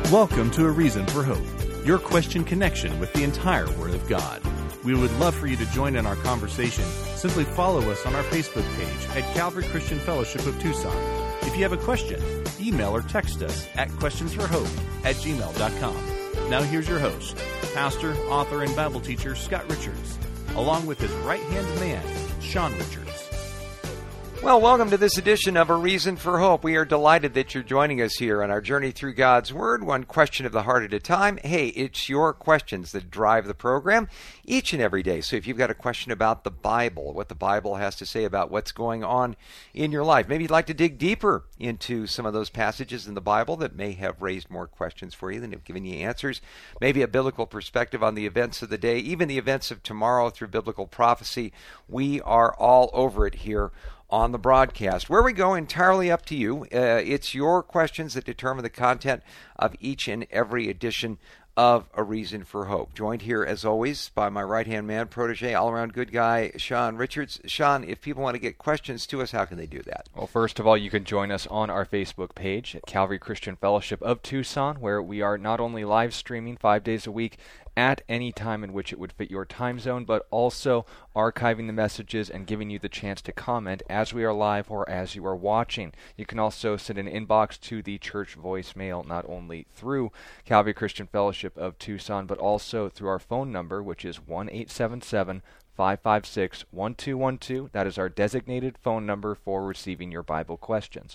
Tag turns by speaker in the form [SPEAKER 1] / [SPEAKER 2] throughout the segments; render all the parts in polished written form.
[SPEAKER 1] Welcome to A Reason for Hope, your question connection with the entire Word of God. We would love for you to join in our conversation. Simply follow us on our Facebook page at Calvary Christian Fellowship of Tucson. If you have a question, email or text us at questionsforhope@gmail.com. Now here's your host, pastor, author, and Bible teacher Scott Richards, along with his right-hand man, Sean Richards.
[SPEAKER 2] Well, welcome to this edition of A Reason for Hope. We are delighted that you're joining us here on our journey through God's Word, one question of the heart at a time. Hey, it's your questions that drive the program each and every day. So if you've got a question about the Bible, what the Bible has to say about what's going on in your life, maybe you'd like to dig deeper into some of those passages in the Bible that may have raised more questions for you than have given you answers, maybe a biblical perspective on the events of the day, even the events of tomorrow through biblical prophecy, we are all over it here on the broadcast. Where we go, entirely up to you. It's your questions that determine the content of each and every edition of A Reason for Hope. Joined here, as always, by my right-hand man, protege, all-around good guy, Sean Richards. Sean, if people want to get questions to us, how can they do that?
[SPEAKER 3] Well, first of all, you can join us on our Facebook page at Calvary Christian Fellowship of Tucson, where we are not only live streaming 5 days a week at any time in which it would fit your time zone, but also archiving the messages and giving you the chance to comment as we are live or as you are watching. You can also send an inbox to the church voicemail, not only through Calvary Christian Fellowship of Tucson, but also through our phone number, which is 1-877-556-1212. That is our designated phone number for receiving your Bible questions.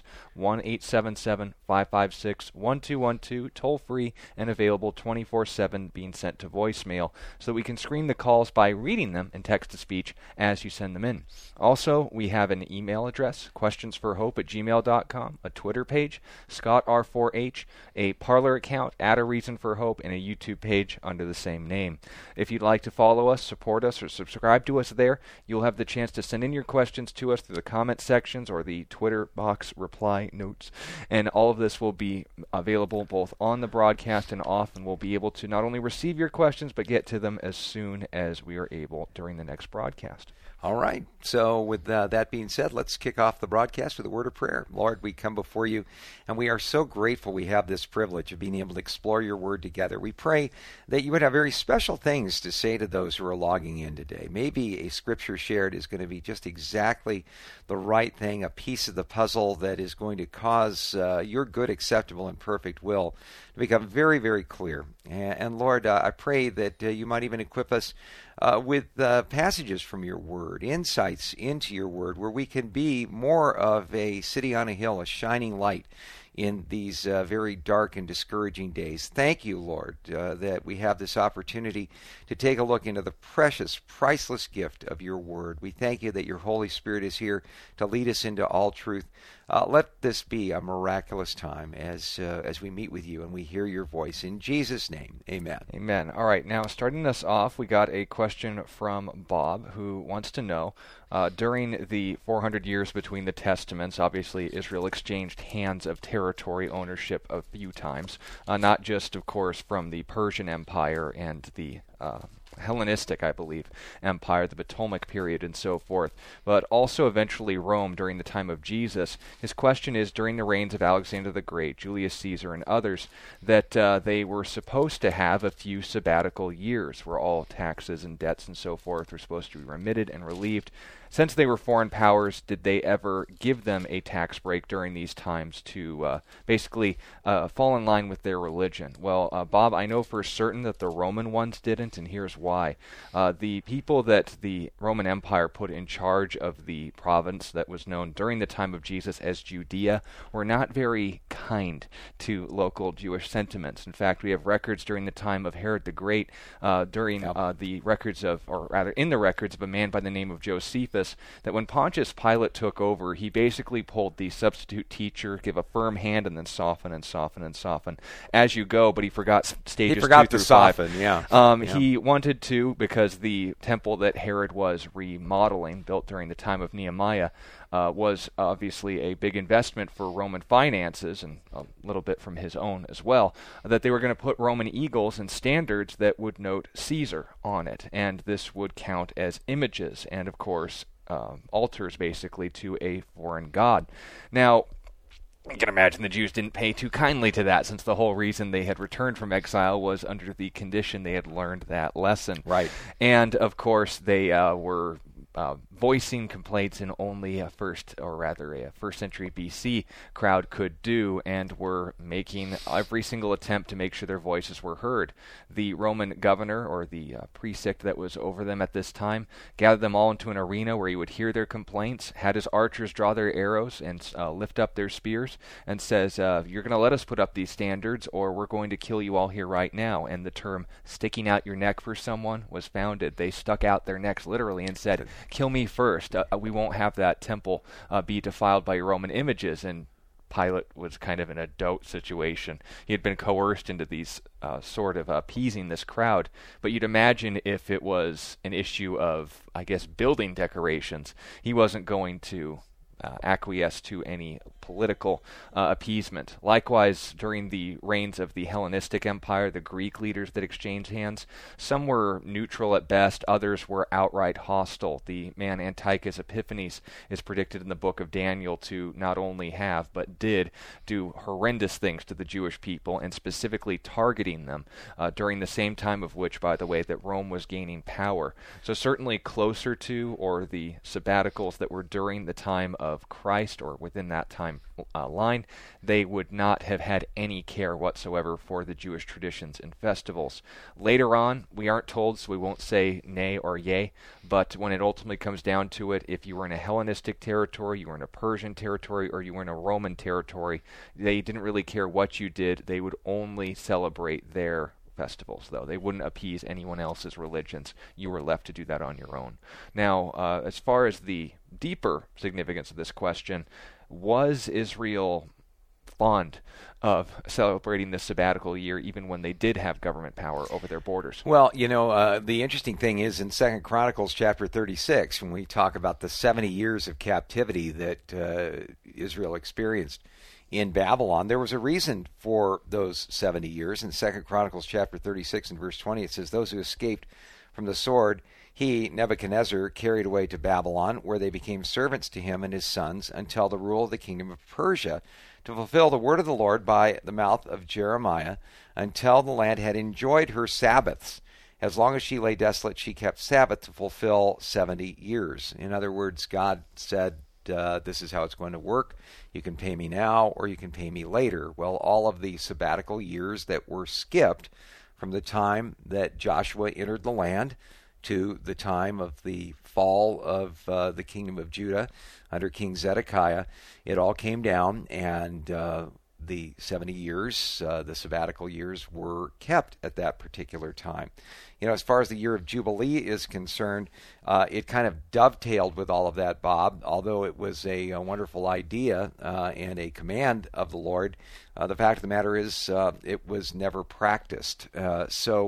[SPEAKER 3] 1-877-556-1212, toll free and available 24/7, being sent to voicemail, so that we can screen the calls by reading them in text-to-speech as you send them in. Also, we have an email address, questionsforhope@gmail.com, a Twitter page, ScottR4H, a Parler account, A Reason for Hope, and a YouTube page under the same name. If you'd like to follow us, support us, or subscribe to us there, you'll have the chance to send in your questions to us through the comment sections or the Twitter box reply notes. And all of this will be available both on the broadcast and off, and we'll be able to not only receive your questions, but get to them as soon as we are able during the next broadcast.
[SPEAKER 2] All right. So with that being said, let's kick off the broadcast with a word of prayer. Lord, we come before you, and we are so grateful we have this privilege of being able to explore your word together. We pray that you would have very special things to say to those who are logging in today. Maybe a scripture shared is going to be just exactly the right thing, a piece of the puzzle that is going to cause your good, acceptable, and perfect will to become very, very clear. And Lord, I pray that you might even equip us with passages from your word, insights into your word, where we can be more of a city on a hill, a shining light in these very dark and discouraging days. Thank you, Lord, that we have this opportunity to take a look into the precious, priceless gift of your word. We thank you that your Holy Spirit is here to lead us into all truth. Let this be a miraculous time as we meet with you and we hear your voice. In Jesus' name, amen.
[SPEAKER 3] Amen. All right, now starting us off, we got a question from Bob, who wants to know, during the 400 years between the Testaments, obviously Israel exchanged hands of territory ownership a few times, not just, of course, from the Persian Empire and the Hellenistic, I believe, empire, the Ptolemaic period, and so forth, but also eventually Rome during the time of Jesus. His question is, during the reigns of Alexander the Great, Julius Caesar, and others, that they were supposed to have a few sabbatical years where all taxes and debts and so forth were supposed to be remitted and relieved. Since they were foreign powers, did they ever give them a tax break during these times to basically fall in line with their religion? Well, Bob, I know for certain that the Roman ones didn't, and here's why. The people that the Roman Empire put in charge of the province that was known during the time of Jesus as Judea were not very kind to local Jewish sentiments. In fact, we have records during the time of Herod the Great, the records of, or rather in the records of a man by the name of Josephus, that when Pontius Pilate took over, he basically pulled the substitute teacher, give a firm hand, and then soften and soften and soften as you go, but he forgot stages 2 through 5.
[SPEAKER 2] He forgot to soften, yeah.
[SPEAKER 3] He wanted to, because the temple that Herod was remodeling, built during the time of Nehemiah, was obviously a big investment for Roman finances, and a little bit from his own as well, that they were going to put Roman eagles and standards that would note Caesar on it, and this would count as images, and of course altars basically to a foreign god. Now, You can imagine the Jews didn't pay too kindly to that, since the whole reason they had returned from exile was under the condition they had learned that lesson.
[SPEAKER 2] Right.
[SPEAKER 3] And, of course, they were voicing complaints in only a first century BC crowd could do, and were making every single attempt to make sure their voices were heard. The Roman governor, or the praesict that was over them at this time, gathered them all into an arena where he would hear their complaints, had his archers draw their arrows and lift up their spears, and says, you're going to let us put up these standards, or we're going to kill you all here right now. And the term sticking out your neck for someone was founded. They stuck out their necks literally and said, kill me first. We won't have that temple be defiled by your Roman images. And Pilate was kind of in a dote situation. He had been coerced into these sort of appeasing this crowd. But you'd imagine if it was an issue of, I guess, building decorations, he wasn't going to acquiesce to any political appeasement. Likewise, during the reigns of the Hellenistic Empire, the Greek leaders that exchanged hands, some were neutral at best, others were outright hostile. The man Antiochus Epiphanes is predicted in the book of Daniel to not only have, but did do horrendous things to the Jewish people, and specifically targeting them during the same time of which, by the way, that Rome was gaining power. So certainly closer to, or the sabbaticals that were during the time of Christ, or within that time line, they would not have had any care whatsoever for the Jewish traditions and festivals. Later on, we aren't told, so we won't say nay or yea, but when it ultimately comes down to it, if you were in a Hellenistic territory, you were in a Persian territory, or you were in a Roman territory, they didn't really care what you did. They would only celebrate their festivals, though. They wouldn't appease anyone else's religions. You were left to do that on your own. Now, as far as the deeper significance of this question, was Israel fond of celebrating this sabbatical year even when they did have government power over their borders?
[SPEAKER 2] Well, the interesting thing is in 2 Chronicles chapter 36, when we talk about the 70 years of captivity that Israel experienced in Babylon, there was a reason for those 70 years. In 2 Chronicles chapter 36 and verse 20, it says, "Those who escaped from the sword, he, Nebuchadnezzar, carried away to Babylon, where they became servants to him and his sons until the rule of the kingdom of Persia, to fulfill the word of the Lord by the mouth of Jeremiah, until the land had enjoyed her Sabbaths. As long as she lay desolate, she kept Sabbath to fulfill 70 years. In other words, God said, this is how it's going to work. You can pay me now, or you can pay me later. Well, all of the sabbatical years that were skipped from the time that Joshua entered the land to the time of the fall of the kingdom of Judah under King Zedekiah, it all came down, and the 70 years, the sabbatical years, were kept at that particular time. As far as the year of Jubilee is concerned, it kind of dovetailed with all of that, Bob. Although it was a wonderful idea and a command of the Lord, the fact of the matter is it was never practiced. So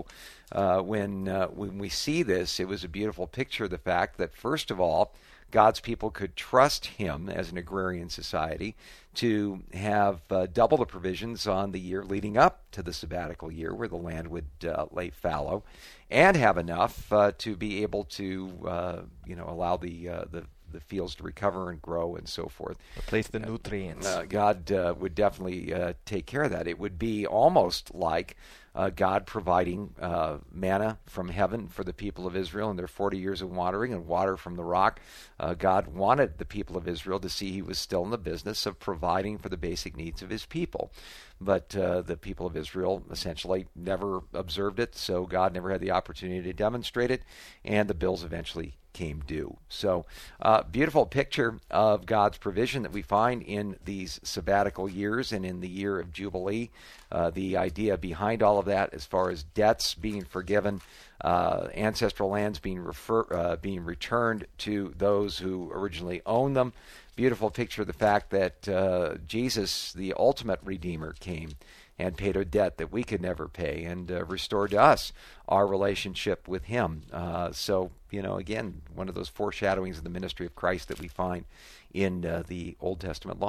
[SPEAKER 2] when we see this, it was a beautiful picture of the fact that, first of all, God's people could trust him as an agrarian society to have double the provisions on the year leading up to the sabbatical year, where the land would lay fallow, and have enough to be able to allow the fields to recover and grow and so forth.
[SPEAKER 3] Replace the nutrients.
[SPEAKER 2] God would definitely take care of that. It would be almost like God providing manna from heaven for the people of Israel in their 40 years of wandering, and water from the rock. God wanted the people of Israel to see he was still in the business of providing for the basic needs of his people. But the people of Israel essentially never observed it, so God never had the opportunity to demonstrate it, and the bills eventually came due. So beautiful picture of God's provision that we find in these sabbatical years and in the year of Jubilee. The idea behind all of that, as far as debts being forgiven, ancestral lands being returned to those who originally owned them. Beautiful picture of the fact that Jesus, the ultimate Redeemer, came and paid a debt that we could never pay, and restored to us our relationship with him. So, again, one of those foreshadowings of the ministry of Christ that we find in the Old Testament law.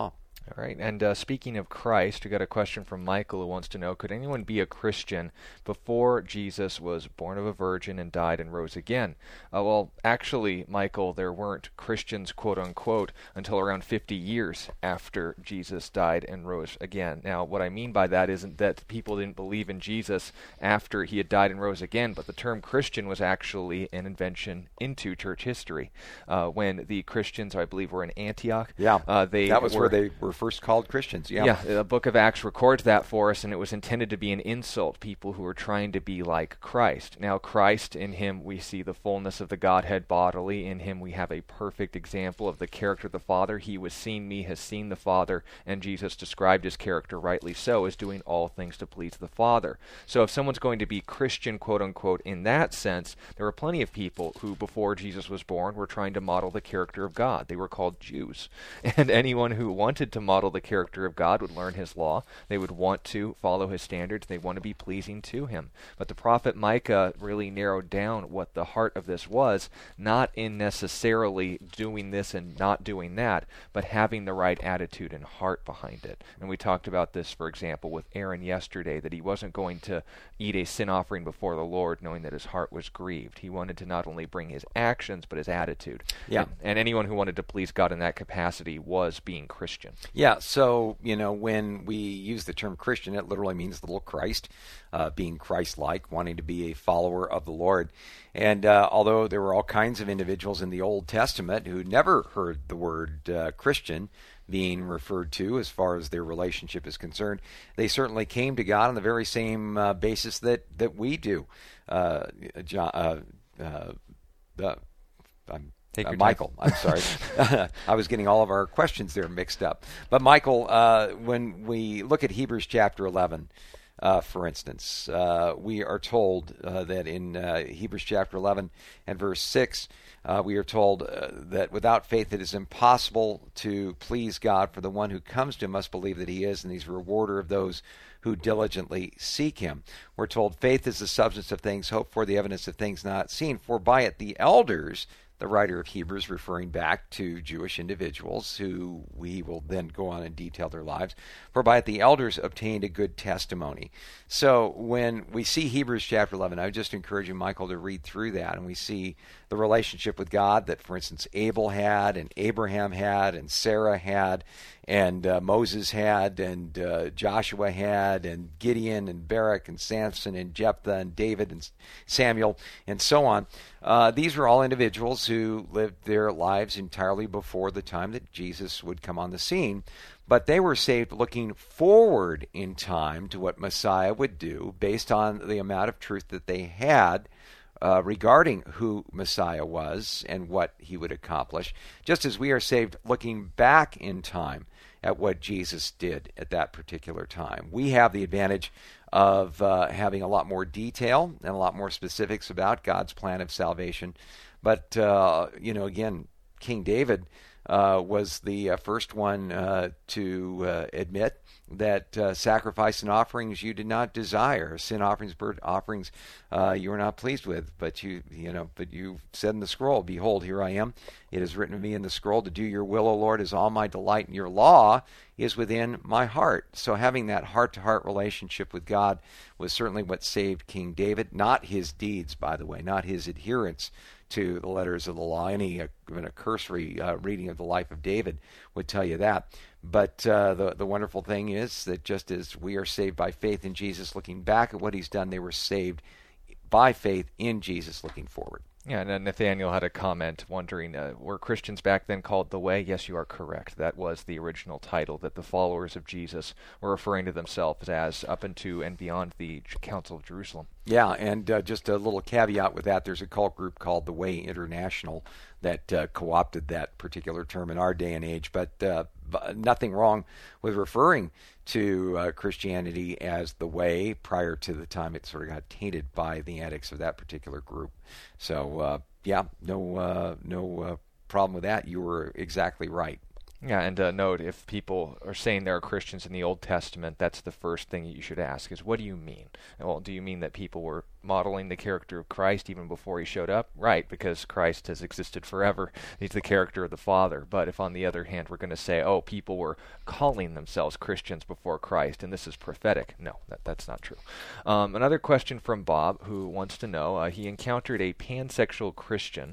[SPEAKER 3] All right, and speaking of Christ, we got a question from Michael who wants to know, could anyone be a Christian before Jesus was born of a virgin and died and rose again? Well, actually, Michael, there weren't Christians, quote-unquote, until around 50 years after Jesus died and rose again. Now, what I mean by that isn't that people didn't believe in Jesus after he had died and rose again, but the term Christian was actually an invention into church history. When the Christians, I believe, were in Antioch,
[SPEAKER 2] that was where they were first called Christians.
[SPEAKER 3] Yeah, the book of Acts records that for us, and it was intended to be an insult, people who were trying to be like Christ. Now, Christ, in him we see the fullness of the Godhead bodily. In him we have a perfect example of the character of the Father. He who has seen me has seen the Father, and Jesus described his character, rightly so, as doing all things to please the Father. So if someone's going to be Christian, quote-unquote, in that sense, there were plenty of people who, before Jesus was born, were trying to model the character of God. They were called Jews. And anyone who wanted to model the character of God would learn his law. They would want to follow his standards. They want to be pleasing to him. But the prophet Micah really narrowed down what the heart of this was, not in necessarily doing this and not doing that, but having the right attitude and heart behind it. And we talked about this, for example, with Aaron yesterday, that he wasn't going to eat a sin offering before the Lord knowing that his heart was grieved. He wanted to not only bring his actions, but his attitude.
[SPEAKER 2] Yeah.
[SPEAKER 3] And anyone who wanted to please God in that capacity was being Christian.
[SPEAKER 2] Yeah, so, when we use the term Christian, it literally means little Christ, being Christ-like, wanting to be a follower of the Lord. And although there were all kinds of individuals in the Old Testament who never heard the word Christian being referred to as far as their relationship is concerned, they certainly came to God on the very same basis that we do. Michael, I'm sorry. I was getting all of our questions there mixed up. But Michael, when we look at Hebrews chapter 11, for instance, we are told that in Hebrews chapter 11 and verse 6, we are told that without faith it is impossible to please God, for the one who comes to him must believe that he is, and he's a rewarder of those who diligently seek him. We're told faith is the substance of things hoped for, the evidence of things not seen. For by it the elders, the writer of Hebrews referring back to Jewish individuals who we will then go on and detail their lives, for by it the elders obtained a good testimony. So when we see Hebrews chapter 11, I would just encourage you, Michael, to read through that, and we see the relationship with God that, for instance, Abel had, and Abraham had, and Sarah had, and Moses had, and Joshua had, and Gideon, and Barak, and Samson, and Jephthah, and David, and Samuel, and so on. These were all individuals who lived their lives entirely before the time that Jesus would come on the scene, but they were saved looking forward in time to what Messiah would do based on the amount of truth that they had regarding who Messiah was and what he would accomplish, just as we are saved looking back in time at what Jesus did at that particular time. We have the advantage of having a lot more detail and a lot more specifics about God's plan of salvation. But, again, King David was the first one to admit that sacrifice and offerings you did not desire, sin offerings, burnt offerings you were not pleased with, but you said in the scroll, behold, here I am. It is written of me in the scroll, to do your will, O Lord, is all my delight, and your law is within my heart. So having that heart-to-heart relationship with God was certainly what saved King David, not his deeds, by the way, not his adherence to the letters of the law. Any even a cursory reading of the life of David would tell you that. But the wonderful thing is that just as we are saved by faith in Jesus, looking back at what he's done, they were saved by faith in Jesus, looking forward.
[SPEAKER 3] Yeah, and Nathaniel had a comment wondering, were Christians back then called the Way? Yes, you are correct. That was the original title that the followers of Jesus were referring to themselves as up into and beyond the Council of Jerusalem.
[SPEAKER 2] Yeah, and just a little caveat with that, there's a cult group called the Way International that co-opted that particular term in our day and age, but nothing wrong with referring to Christianity as the Way prior to the time it sort of got tainted by the antics of that particular group. So, no problem with that. You were exactly right.
[SPEAKER 3] Yeah, and note, if people are saying there are Christians in the Old Testament, that's the first thing you should ask is, what do you mean? Well, do you mean that people were modeling the character of Christ even before he showed up? Right, because Christ has existed forever. He's the character of the Father. But if, on the other hand, we're going to say, oh, people were calling themselves Christians before Christ, and this is prophetic, no, that's not true. Another question from Bob, who wants to know, he encountered a pansexual Christian.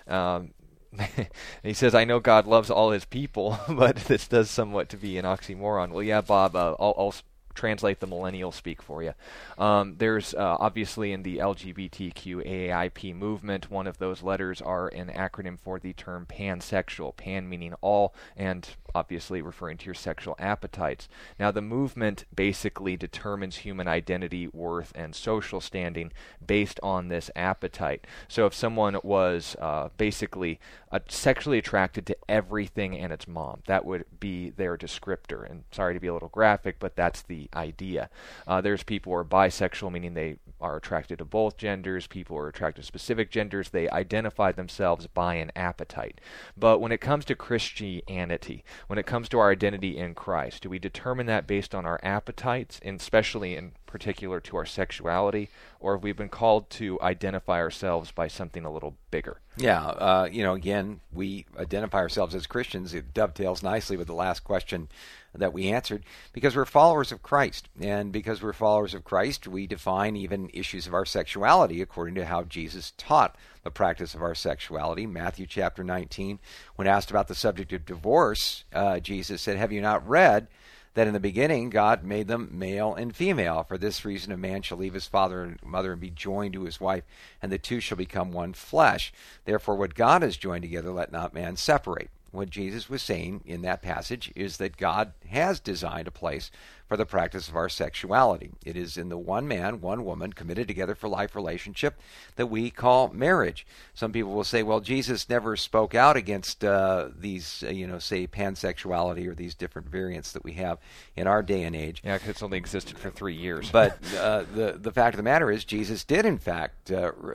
[SPEAKER 3] He says, I know God loves all his people, but this does somewhat to be an oxymoron. Well, yeah, Bob, I'll translate the millennial speak for you. There's obviously in the LGBTQAIP movement, one of those letters are an acronym for the term pansexual, pan meaning all, and obviously referring to your sexual appetites. Now, the movement basically determines human identity, worth, and social standing based on this appetite. So if someone was basically sexually attracted to everything and its mom, that would be their descriptor. And sorry to be a little graphic, but that's the idea. There's people who are bisexual, meaning they are attracted to both genders. People are attracted to specific genders. They identify themselves by an appetite. But when it comes to Christianity, when it comes to our identity in Christ, do we determine that based on our appetites, and especially in particular to our sexuality, or have we been called to identify ourselves by something a little bigger?
[SPEAKER 2] Yeah, again, we identify ourselves as Christians. It dovetails nicely with the last question that we answered, because we're followers of Christ. And because we're followers of Christ, we define even issues of our sexuality according to how Jesus taught the practice of our sexuality. Matthew chapter 19, when asked about the subject of divorce, Jesus said, have you not read that in the beginning God made them male and female? For this reason a man shall leave his father and mother and be joined to his wife, and the two shall become one flesh. Therefore what God has joined together, let not man separate. What Jesus was saying in that passage is that God has designed a place for the practice of our sexuality. It is in the one man, one woman, committed together for life relationship that we call marriage. Some people will say, well, Jesus never spoke out against these, say, pansexuality or these different variants that we have in our day and age.
[SPEAKER 3] Yeah, because it's only existed for 3 years.
[SPEAKER 2] But the fact of the matter is, Jesus did, in fact,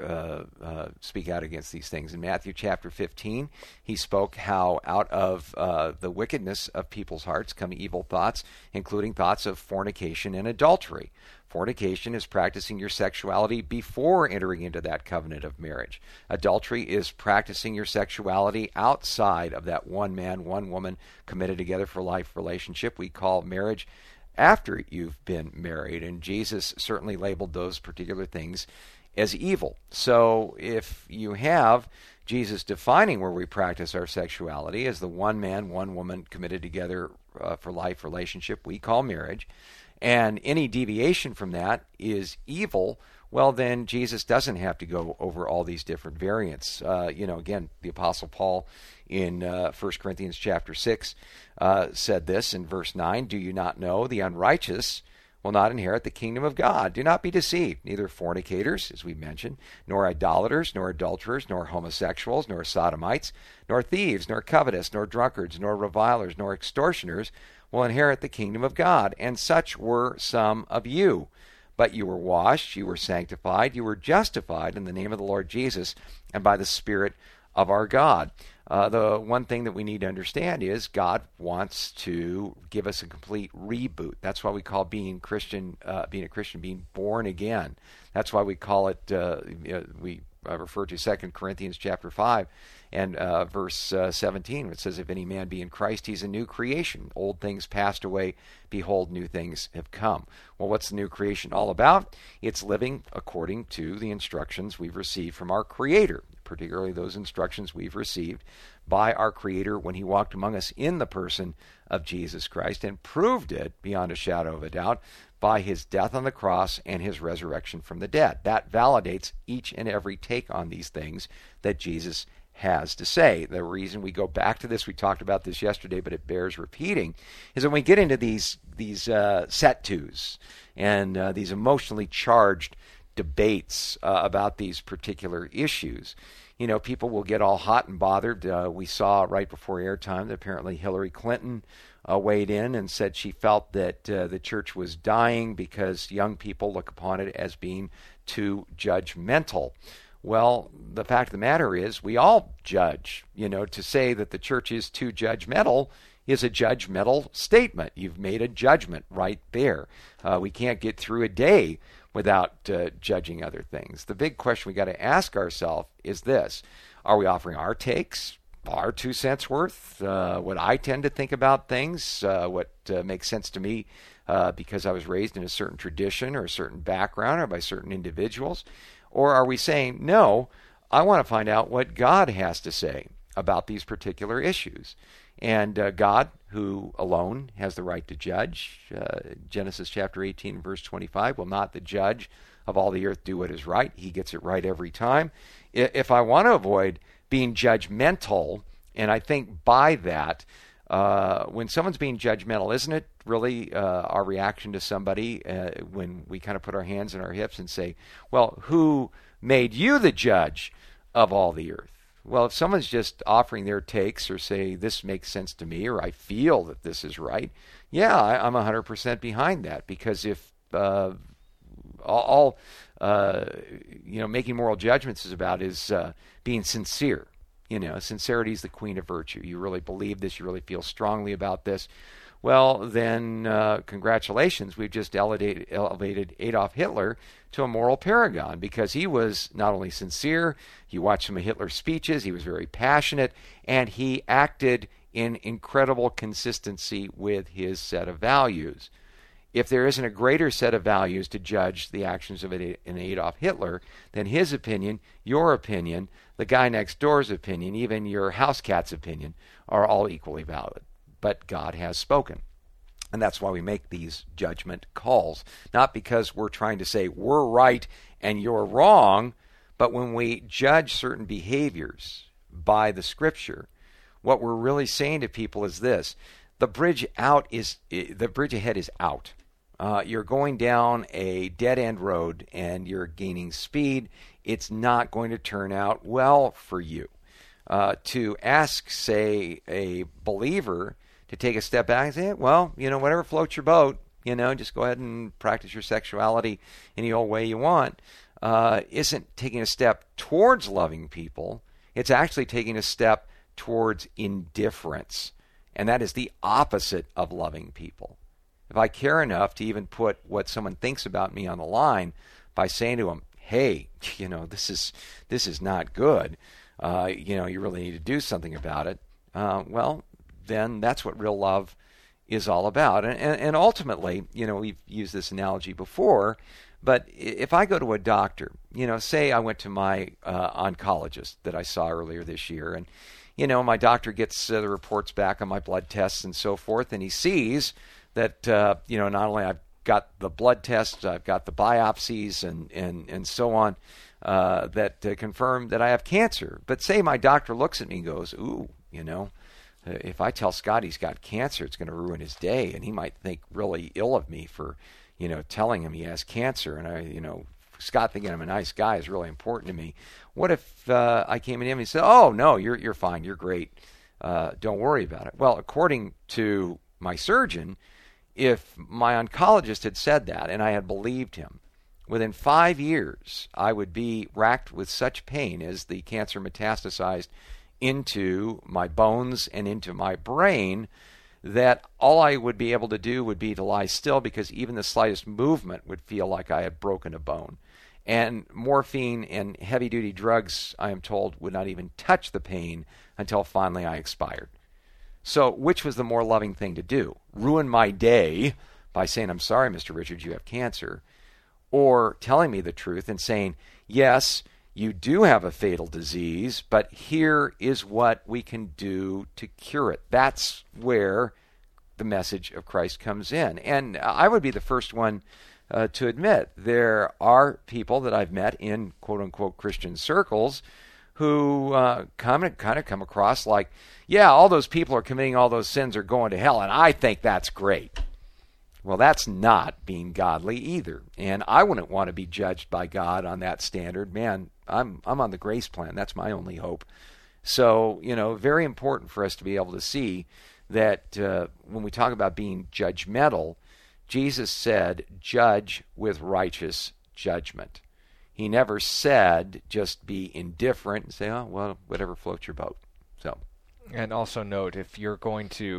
[SPEAKER 2] speak out against these things. In Matthew chapter 15, he spoke how out of the wickedness of people's hearts come evil thoughts, including thoughts of fornication and adultery. Fornication is practicing your sexuality before entering into that covenant of marriage. Adultery is practicing your sexuality outside of that one man, one woman committed together for life relationship we call marriage after you've been married. And Jesus certainly labeled those particular things as evil. So if you have Jesus defining where we practice our sexuality as the one man, one woman committed together for life relationship we call marriage, and any deviation from that is evil, well, then Jesus doesn't have to go over all these different variants. Again, the Apostle Paul in 1 Corinthians chapter 6 said this in verse 9, do you not know the unrighteous will not inherit the kingdom of God? Do not be deceived, neither fornicators, as we mentioned, nor idolaters, nor adulterers, nor homosexuals, nor sodomites, nor thieves, nor covetous, nor drunkards, nor revilers, nor extortioners will inherit the kingdom of God. And such were some of you. But you were washed, you were sanctified, you were justified in the name of the Lord Jesus and by the Spirit of our God. The one thing that we need to understand is God wants to give us a complete reboot. That's why we call being a Christian, being born again. That's why we call it, we refer to 2 Corinthians chapter 5 and verse 17. It says, if any man be in Christ, he's a new creation. Old things passed away. Behold, new things have come. Well, what's the new creation all about? It's living according to the instructions we've received from our Creator, particularly those instructions we've received by our Creator when he walked among us in the person of Jesus Christ and proved it beyond a shadow of a doubt by his death on the cross and his resurrection from the dead. That validates each and every take on these things that Jesus has to say. The reason we go back to this, we talked about this yesterday, but it bears repeating, is when we get into these set twos and these emotionally charged debates about these particular issues, people will get all hot and bothered. We saw right before airtime that apparently Hillary Clinton weighed in and said she felt that the church was dying because young people look upon it as being too judgmental. Well, the fact of the matter is we all judge. To say that the church is too judgmental is a judgmental statement. You've made a judgment right there. We can't get through a day without judging other things. The big question we got to ask ourselves is this: are we offering our takes, our 2 cents worth, what I tend to think about things, what makes sense to me because I was raised in a certain tradition or a certain background or by certain individuals? Or are we saying, no, I want to find out what God has to say about these particular issues? And God, who alone has the right to judge, Genesis chapter 18, verse 25, will not the judge of all the earth do what is right? He gets it right every time. If I want to avoid being judgmental, and I think by that, when someone's being judgmental, isn't it really our reaction to somebody when we kind of put our hands in our hips and say, well, who made you the judge of all the earth? Well, if someone's just offering their takes or say, this makes sense to me, or I feel that this is right, yeah, I'm 100% behind that, because if making moral judgments is about is being sincere. Sincerity is the queen of virtue. You really believe this. You really feel strongly about this. Well, then congratulations. We've just elevated Adolf Hitler to a moral paragon, because he was not only sincere, you watch some of Hitler's speeches, he was very passionate, and he acted in incredible consistency with his set of values. If there isn't a greater set of values to judge the actions of an Adolf Hitler than his opinion, your opinion, the guy next door's opinion, even your house cat's opinion, are all equally valid. But God has spoken. And that's why we make these judgment calls. Not because we're trying to say we're right and you're wrong, but when we judge certain behaviors by the Scripture, what we're really saying to people is this: the bridge ahead is out. You're going down a dead-end road and you're gaining speed. It's not going to turn out well for you. To ask, say, a believer to take a step back and say, well, whatever floats your boat, just go ahead and practice your sexuality any old way you want, isn't taking a step towards loving people. It's actually taking a step towards indifference. And that is the opposite of loving people. If I care enough to even put what someone thinks about me on the line by saying to them, hey, this is not good, you really need to do something about it, well, then that's what real love is all about. And ultimately, we've used this analogy before, but if I go to a doctor, say I went to my oncologist that I saw earlier this year, and my doctor gets the reports back on my blood tests and so forth, and he sees that, not only I've got the blood tests, I've got the biopsies and so on that confirm that I have cancer. But say my doctor looks at me and goes, ooh, if I tell Scott he's got cancer, it's going to ruin his day, and he might think really ill of me for, telling him he has cancer. And Scott thinking I'm a nice guy is really important to me. What if I came in him and he said, oh, no, you're fine, you're great, don't worry about it. Well, according to my surgeon, if my oncologist had said that and I had believed him, within 5 years I would be racked with such pain as the cancer metastasized into my bones and into my brain that all I would be able to do would be to lie still, because even the slightest movement would feel like I had broken a bone. And morphine and heavy-duty drugs, I am told, would not even touch the pain until finally I expired. So which was the more loving thing to do? Ruin my day by saying, I'm sorry, Mr. Richards, you have cancer, or telling me the truth and saying, yes, you do have a fatal disease, but here is what we can do to cure it. That's where the message of Christ comes in. And I would be the first one to admit there are people that I've met in quote-unquote Christian circles who kind of come across like, yeah, all those people are committing all those sins are going to hell, and I think that's great. Well, that's not being godly either. And I wouldn't want to be judged by God on that standard. Man, I'm on the grace plan. That's my only hope. So, very important for us to be able to see that when we talk about being judgmental, Jesus said, judge with righteous judgment. He never said just be indifferent and say, oh, well, whatever floats your boat. So.
[SPEAKER 3] And also note, if you're going to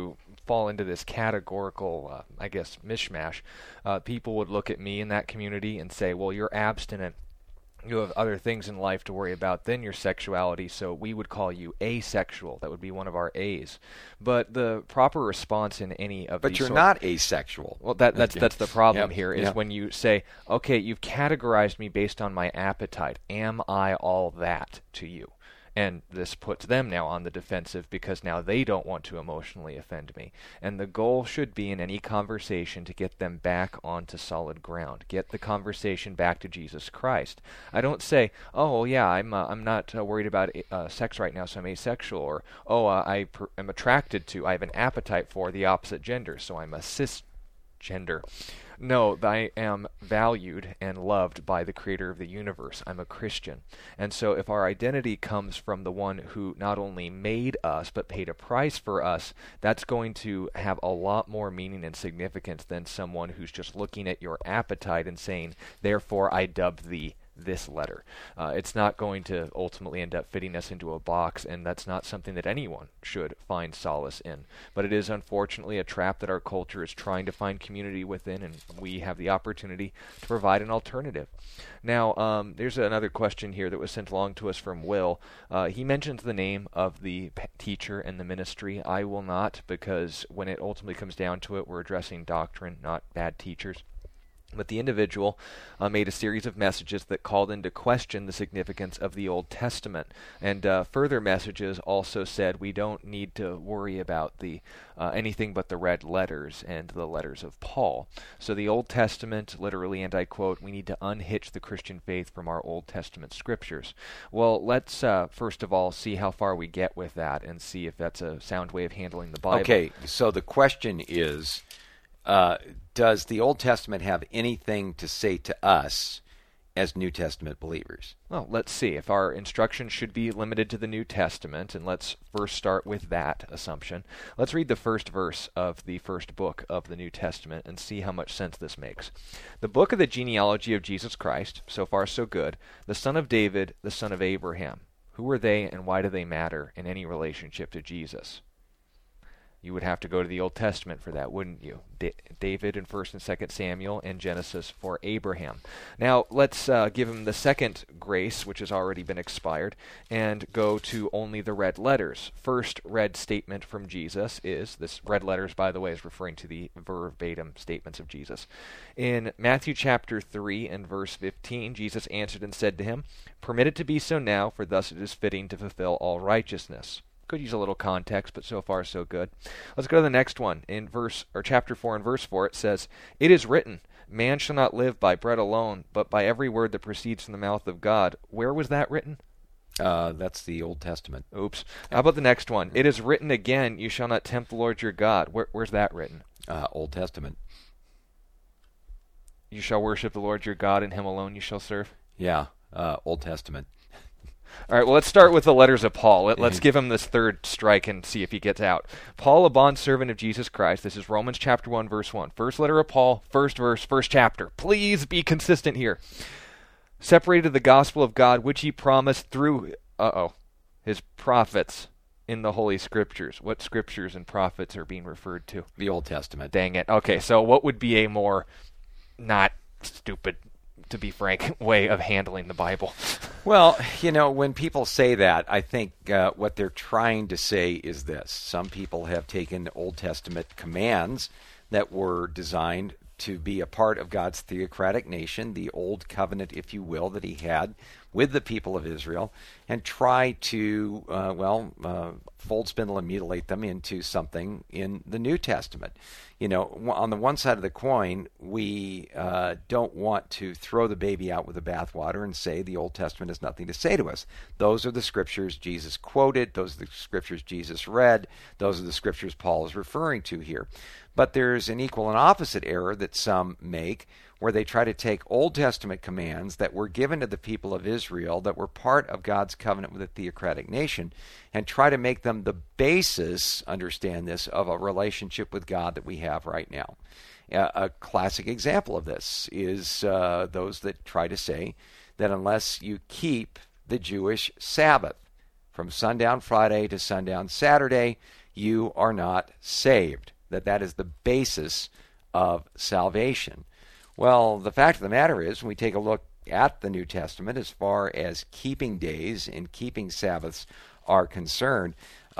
[SPEAKER 3] fall into this categorical, mishmash, people would look at me in that community and say, well, you're abstinent. You have other things in life to worry about than your sexuality, so we would call you asexual. That would be one of our A's. But the proper response in any of these...
[SPEAKER 2] But you're not asexual.
[SPEAKER 3] Well, that's the problem here, is when you say, okay, you've categorized me based on my appetite. Am I all that to you? And this puts them now on the defensive because now they don't want to emotionally offend me. And the goal should be in any conversation to get them back onto solid ground. Get the conversation back to Jesus Christ. I don't say, oh, yeah, I'm not worried about sex right now, so I'm asexual. Or, oh, I am attracted to, I have an appetite for the opposite gender, so I'm a cisgender. No, I am valued and loved by the Creator of the universe. I'm a Christian. And so if our identity comes from the one who not only made us, but paid a price for us, that's going to have a lot more meaning and significance than someone who's just looking at your appetite and saying, therefore I dub thee this letter. It's not going to ultimately end up fitting us into a box, and that's not something that anyone should find solace in. But it is unfortunately a trap that our culture is trying to find community within, and we have the opportunity to provide an alternative. Now, there's another question here that was sent along to us from Will. He mentions the name of the teacher and the ministry. I will not, because when it ultimately comes down to it, we're addressing doctrine, not bad teachers. But the individual made a series of messages that called into question the significance of the Old Testament. And further messages also said we don't need to worry about the anything but the red letters and the letters of Paul. So the Old Testament, literally, and I quote, we need to unhitch the Christian faith from our Old Testament scriptures. Well, let's first of all see how far we get with that and see if that's a sound way of handling the Bible.
[SPEAKER 2] Okay, so the question is, does the Old Testament have anything to say to us as New Testament believers?
[SPEAKER 3] Well, let's see. If our instruction should be limited to the New Testament, and let's first start with that assumption, let's read the first verse of the first book of the New Testament and see how much sense this makes. The book of the genealogy of Jesus Christ, so far so good, the son of David, the son of Abraham. Who are they and why do they matter in any relationship to Jesus? You would have to go to the Old Testament for that, wouldn't you? David in 1st and 2nd Samuel, and Genesis for Abraham. Now, let's give him the second grace, which has already been expired, and go to only the red letters. First red statement from Jesus is, this red letters, by the way, is referring to the verbatim statements of Jesus. In Matthew chapter 3 and verse 15, Jesus answered and said to him, "Permit it to be so now, for thus it is fitting to fulfill all righteousness." Could use a little context, but so far so good. Let's go to the next one. In chapter 4 and verse 4, it says, "It is written, man shall not live by bread alone, but by every word that proceeds from the mouth of God." Where was that written?
[SPEAKER 2] That's the Old Testament.
[SPEAKER 3] Oops. How about the next one? "It is written again, you shall not tempt the Lord your God." Where's that written?
[SPEAKER 2] Old Testament.
[SPEAKER 3] "You shall worship the Lord your God, and him alone you shall serve."
[SPEAKER 2] Yeah, Old Testament.
[SPEAKER 3] All right, well, let's start with the letters of Paul. Let's give him this third strike and see if he gets out. Paul, a bondservant of Jesus Christ. This is Romans chapter 1, verse 1. First letter of Paul, first verse, first chapter. Please be consistent here. "Separated the gospel of God, which he promised through, his prophets in the Holy Scriptures." What scriptures and prophets are being referred to?
[SPEAKER 2] The Old Testament.
[SPEAKER 3] Dang it. Okay, so what would be a more not stupid, to be frank, way of handling the Bible?
[SPEAKER 2] Well, when people say that, I think what they're trying to say is this. Some people have taken Old Testament commands that were designed to be a part of God's theocratic nation, the old covenant, if you will, that he had with the people of Israel, and try to, fold, spindle, and mutilate them into something in the New Testament. On the one side of the coin, we don't want to throw the baby out with the bathwater and say the Old Testament has nothing to say to us. Those are the scriptures Jesus quoted. Those are the scriptures Jesus read. Those are the scriptures Paul is referring to here. But there's an equal and opposite error that some make, where they try to take Old Testament commands that were given to the people of Israel, that were part of God's covenant with the theocratic nation, and try to make them the basis, understand this, of a relationship with God that we have right now. A classic example of this is those that try to say that unless you keep the Jewish Sabbath from sundown Friday to sundown Saturday, you are not saved, that is the basis of salvation. Well, the fact of the matter is, when we take a look at the New Testament as far as keeping days and keeping Sabbaths are concerned,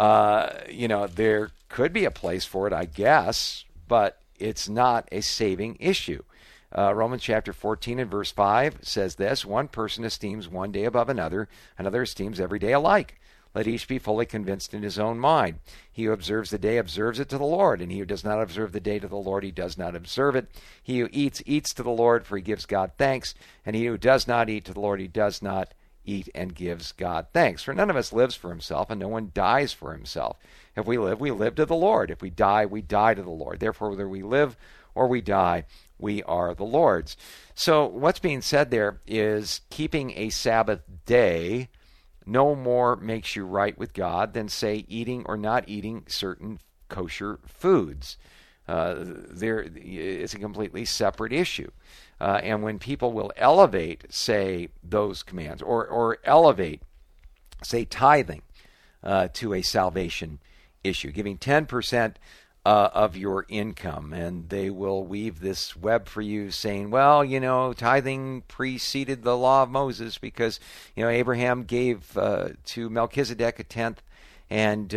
[SPEAKER 2] there could be a place for it, I guess, but it's not a saving issue. Romans chapter 14 and verse 5 says this: one person esteems one day above another esteems every day alike. Let each be fully convinced in his own mind. He who observes the day observes it to the Lord, and he who does not observe the day to the Lord, he does not observe it. He who eats, eats to the Lord, for he gives God thanks, and he who does not eat to the Lord, he does not eat and gives God thanks. For none of us lives for himself, and no one dies for himself. If we live to the Lord. If we die to the Lord. Therefore, whether we live or we die, we are the Lord's. So what's being said there is keeping a Sabbath day no more makes you right with God than, say, eating or not eating certain kosher foods. It's a completely separate issue. And when people will elevate, say, those commands, or elevate, say, tithing to a salvation issue, giving 10% of your income, and they will weave this web for you saying, well, tithing preceded the law of Moses because, Abraham gave to Melchizedek a tenth, and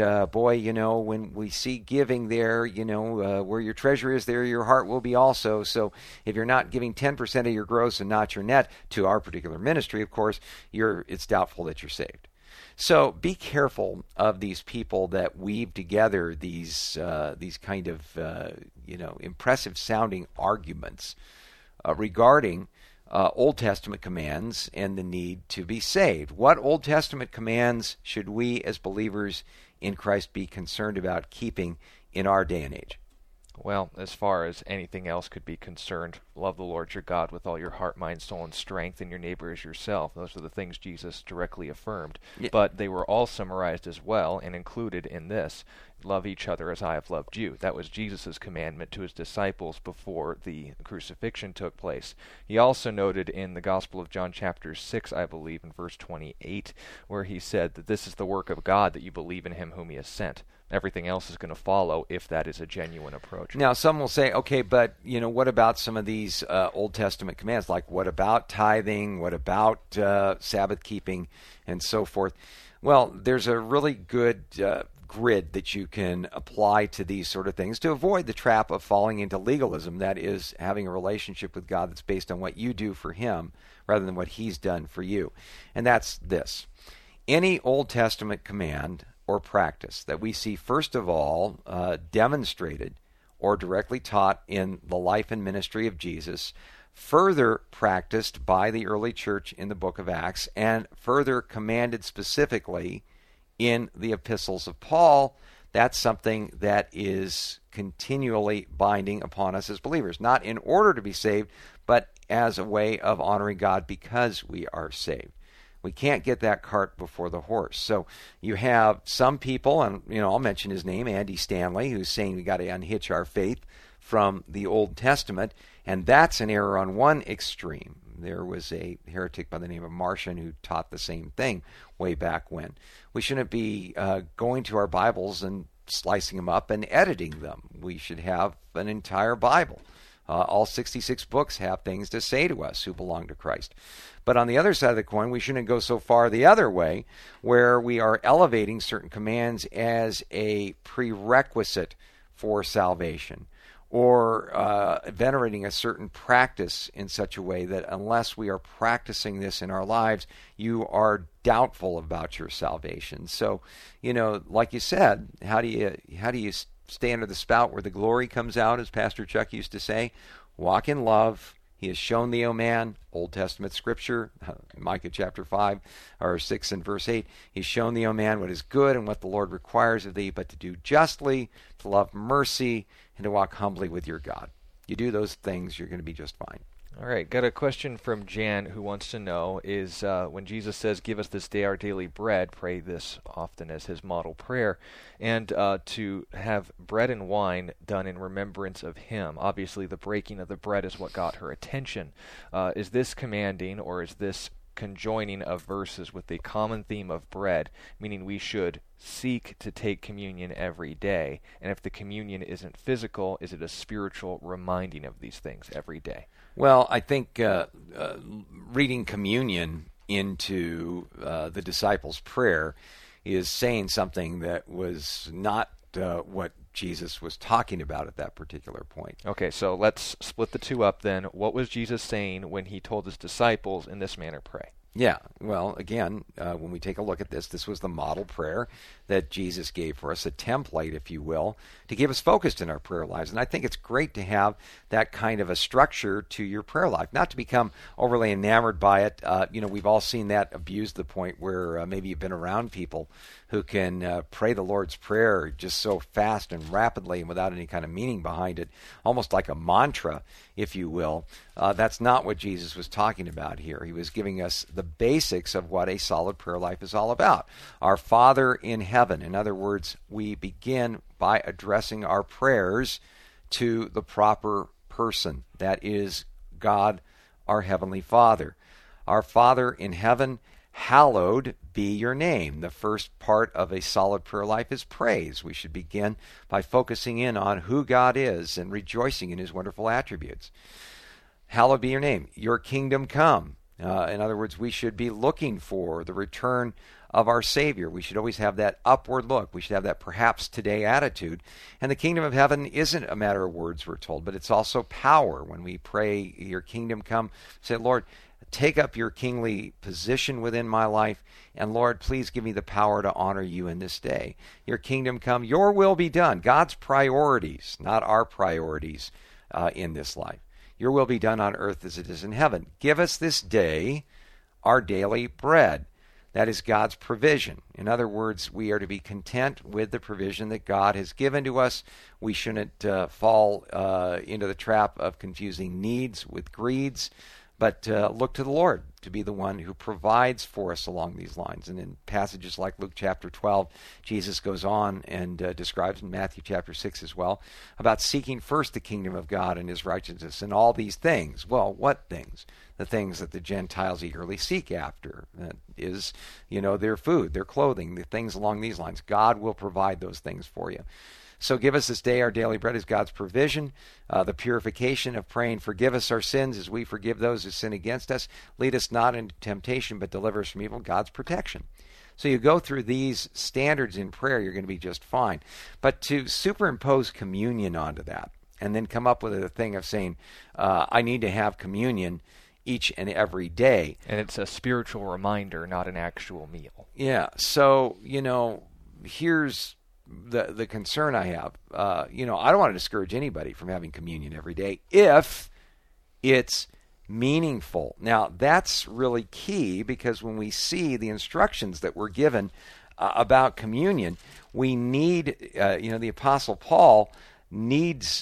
[SPEAKER 2] when we see giving there, where your treasure is, there your heart will be also. So if you're not giving 10% of your gross and not your net to our particular ministry, of course, it's doubtful that you're saved. So be careful of these people that weave together these kind of impressive sounding arguments regarding Old Testament commands and the need to be saved. What Old Testament commands should we as believers in Christ be concerned about keeping in our day and age?
[SPEAKER 3] Well, as far as anything else could be concerned, love the Lord your God with all your heart, mind, soul, and strength, and your neighbor as yourself. Those are the things Jesus directly affirmed. Yeah. But they were all summarized as well and included in this: love each other as I have loved you. That was Jesus' commandment to his disciples before the crucifixion took place. He also noted in the Gospel of John chapter 6, I believe, in verse 28, where he said that this is the work of God, that you believe in him whom he has sent. Everything else is going to follow if that is a genuine approach.
[SPEAKER 2] Now, some will say, okay, but what about some of these Old Testament commands? Like, what about tithing? What about Sabbath keeping, and so forth? Well, there's a really good grid that you can apply to these sort of things to avoid the trap of falling into legalism. That is, having a relationship with God that's based on what you do for him rather than what he's done for you. And that's this: any Old Testament command or practice that we see, first of all, demonstrated or directly taught in the life and ministry of Jesus, further practiced by the early church in the book of Acts, and further commanded specifically in the epistles of Paul, that's something that is continually binding upon us as believers, not in order to be saved, but as a way of honoring God because we are saved. We can't get that cart before the horse. So you have some people, and I'll mention his name, Andy Stanley, who's saying we got to unhitch our faith from the Old Testament, and that's an error on one extreme. There was a heretic by the name of Marcion who taught the same thing way back when. We shouldn't be going to our Bibles and slicing them up and editing them. We should have an entire Bible. All 66 books have things to say to us who belong to Christ. But on the other side of the coin, we shouldn't go so far the other way, where we are elevating certain commands as a prerequisite for salvation, or venerating a certain practice in such a way that unless we are practicing this in our lives, you are doubtful about your salvation. So, like you said, how do you stay under the spout where the glory comes out, as Pastor Chuck used to say? Walk in love. He has shown thee, O man, Old Testament scripture, Micah chapter 5 or 6 and verse 8. He's shown thee, O man, what is good and what the Lord requires of thee, but to do justly, to love mercy, and to walk humbly with your God. You do those things, you're going to be just fine.
[SPEAKER 3] All right, got a question from Jan who wants to know is when Jesus says, give us this day our daily bread, pray this often as his model prayer, and to have bread and wine done in remembrance of him. Obviously, the breaking of the bread is what got her attention. Is this commanding, or is this conjoining of verses with the common theme of bread, meaning we should seek to take communion every day. And if the communion isn't physical, is it a spiritual reminding of these things every day?
[SPEAKER 2] Well, I think reading communion into the disciples' prayer is saying something that was not what Jesus was talking about at that particular point.
[SPEAKER 3] Okay, so let's split the two up then. What was Jesus saying when he told his disciples in this manner pray?
[SPEAKER 2] Yeah, well, again, when we take a look at this was the model prayer that Jesus gave for us, a template, if you will, to keep us focused in our prayer lives. And I think it's great to have that kind of a structure to your prayer life, not to become overly enamored by it. We've all seen that abused to the point where maybe you've been around people who can pray the Lord's Prayer just so fast and rapidly and without any kind of meaning behind it, almost like a mantra, if you will. That's not what Jesus was talking about here. He was giving us the basics of what a solid prayer life is all about. Our Father in heaven. In other words, we begin by addressing our prayers to the proper person. That is God, our Heavenly Father. Our Father in heaven, hallowed be your name. The first part of a solid prayer life is praise. We should begin by focusing in on who God is and rejoicing in his wonderful attributes. Hallowed be your name. Your kingdom come. In other words, we should be looking for the return of our Savior. We should always have that upward look. We should have that perhaps today attitude. And the kingdom of heaven isn't a matter of words, we're told, but it's also power. When we pray, your kingdom come, say, Lord, take up your kingly position within my life, and Lord, please give me the power to honor you in this day. Your kingdom come, your will be done. God's priorities, not our priorities in this life. Your will be done on earth as it is in heaven. Give us this day our daily bread. That is God's provision. In other words, we are to be content with the provision that God has given to us. We shouldn't fall into the trap of confusing needs with greeds, but look to the Lord to be the one who provides for us along these lines. And in passages like Luke chapter 12, Jesus goes on and describes in Matthew chapter 6 as well about seeking first the kingdom of God and his righteousness and all these things. Well, what things? The things that the Gentiles eagerly seek after. That is, their food, their clothing, the things along these lines. God will provide those things for you. So give us this day our daily bread is God's provision. The purification of praying, forgive us our sins as we forgive those who sin against us. Lead us not into temptation, but deliver us from evil. God's protection. So you go through these standards in prayer, you're going to be just fine. But to superimpose communion onto that, and then come up with a thing of saying, I need to have communion each and every day.
[SPEAKER 3] And it's a spiritual reminder, not an actual meal.
[SPEAKER 2] Yeah. So, here's the concern I have. I don't want to discourage anybody from having communion every day if it's meaningful. Now, that's really key, because when we see the instructions that we're given about communion, we need, the Apostle Paul needed